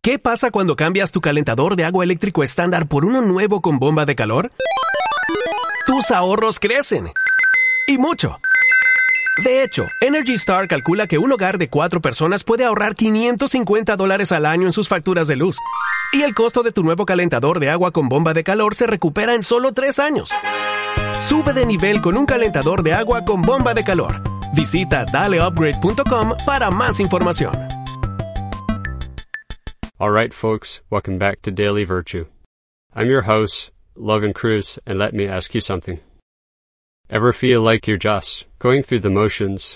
¿Qué pasa cuando cambias tu calentador de agua eléctrico estándar por uno nuevo con bomba de calor? Tus ahorros crecen. Y mucho. De hecho, Energy Star calcula que un hogar de 4 personas puede ahorrar $550 al año en sus facturas de luz. Y el costo de tu nuevo calentador de agua con bomba de calor se recupera en solo 3 años. Sube de nivel con un calentador de agua con bomba de calor. Visita daleupgrade.com para más información. All right, folks, welcome back to Daily Virtue. I'm your host, Logan Cruz, and let me ask you something. Ever feel like you're just going through the motions?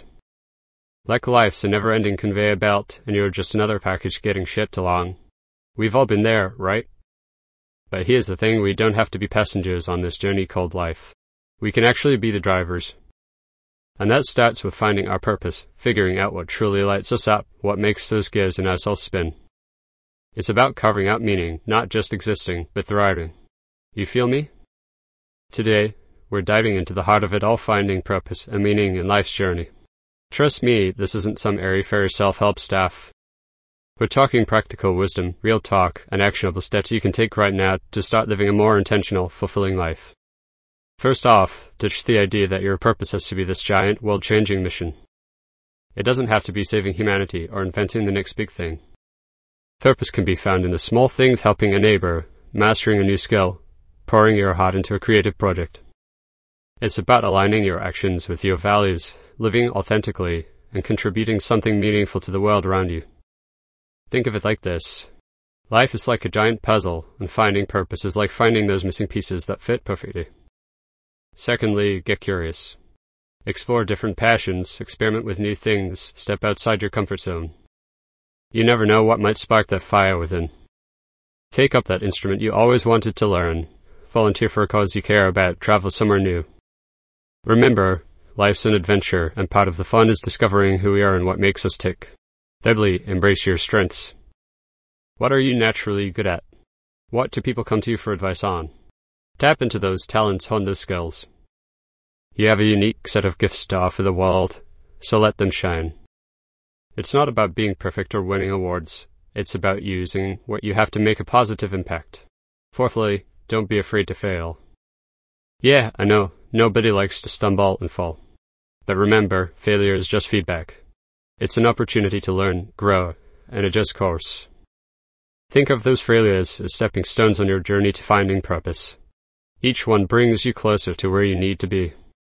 Like life's a never-ending conveyor belt, and you're just another package getting shipped along? We've all been there, right? But here's the thing, we don't have to be passengers on this journey called life. We can actually be the drivers. And that starts with finding our purpose, figuring out what truly lights us up, what makes those gears in us all spin. It's about carving out meaning, not just existing, but thriving. You feel me? Today, we're diving into the heart of it all, finding purpose and meaning in life's journey. Trust me, this isn't some airy-fairy self-help stuff. We're talking practical wisdom, real talk, and actionable steps you can take right now to start living a more intentional, fulfilling life. First off, ditch the idea that your purpose has to be this giant, world-changing mission. It doesn't have to be saving humanity or inventing the next big thing. Purpose can be found in the small things, helping a neighbor, mastering a new skill, pouring your heart into a creative project. It's about aligning your actions with your values, living authentically, and contributing something meaningful to the world around you. Think of it like this. Life is like a giant puzzle, and finding purpose is like finding those missing pieces that fit perfectly. Secondly, get curious. Explore different passions, experiment with new things, step outside your comfort zone. You never know what might spark that fire within. Take up that instrument you always wanted to learn, volunteer for a cause you care about, travel somewhere new. Remember, life's an adventure, and part of the fun is discovering who we are and what makes us tick. Thirdly, embrace your strengths. What are you naturally good at? What do people come to you for advice on? Tap into those talents, hone those skills. You have a unique set of gifts to offer the world, so let them shine. It's not about being perfect or winning awards. It's about using what you have to make a positive impact. Fourthly, don't be afraid to fail. Yeah, I know, nobody likes to stumble and fall. But remember, failure is just feedback. It's an opportunity to learn, grow, and adjust course. Think of those failures as stepping stones on your journey to finding purpose. Each one brings you closer to where you need to be.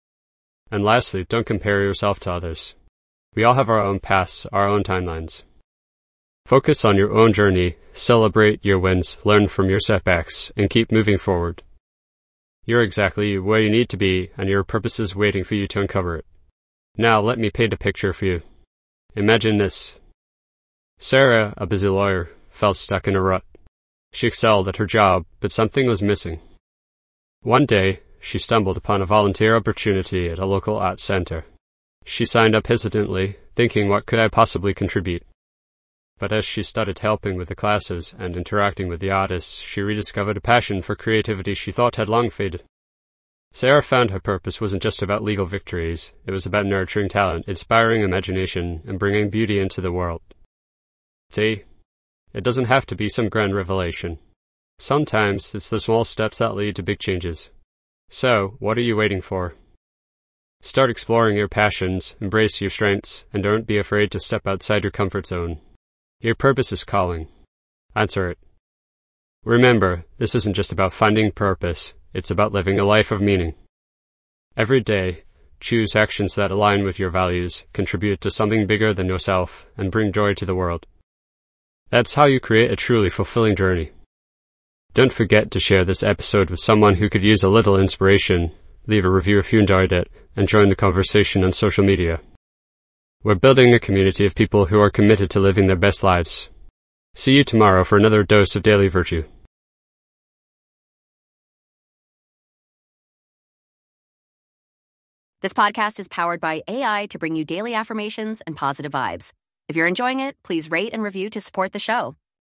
And lastly, don't compare yourself to others. We all have our own paths, our own timelines. Focus on your own journey, celebrate your wins, learn from your setbacks, and keep moving forward. You're exactly where you need to be, and your purpose is waiting for you to uncover it. Now let me paint a picture for you. Imagine this. Sarah, a busy lawyer, felt stuck in a rut. She excelled at her job, but something was missing. One day, she stumbled upon a volunteer opportunity at a local art center. She signed up hesitantly, thinking, what could I possibly contribute? But as she started helping with the classes and interacting with the artists, she rediscovered a passion for creativity she thought had long faded. Sarah found her purpose wasn't just about legal victories. It was about nurturing talent, inspiring imagination, and bringing beauty into the world. See, it doesn't have to be some grand revelation. Sometimes it's the small steps that lead to big changes. So, what are you waiting for? Start exploring your passions, embrace your strengths, and don't be afraid to step outside your comfort zone. Your purpose is calling. Answer it. Remember, this isn't just about finding purpose, it's about living a life of meaning. Every day, choose actions that align with your values, contribute to something bigger than yourself, and bring joy to the world. That's how you create a truly fulfilling journey. Don't forget to share this episode with someone who could use a little inspiration. Leave a review if you enjoyed it, and join the conversation on social media. We're building a community of people who are committed to living their best lives. See you tomorrow for another dose of Daily Virtue. This podcast is powered by AI to bring you daily affirmations and positive vibes. If you're enjoying it, please rate and review to support the show.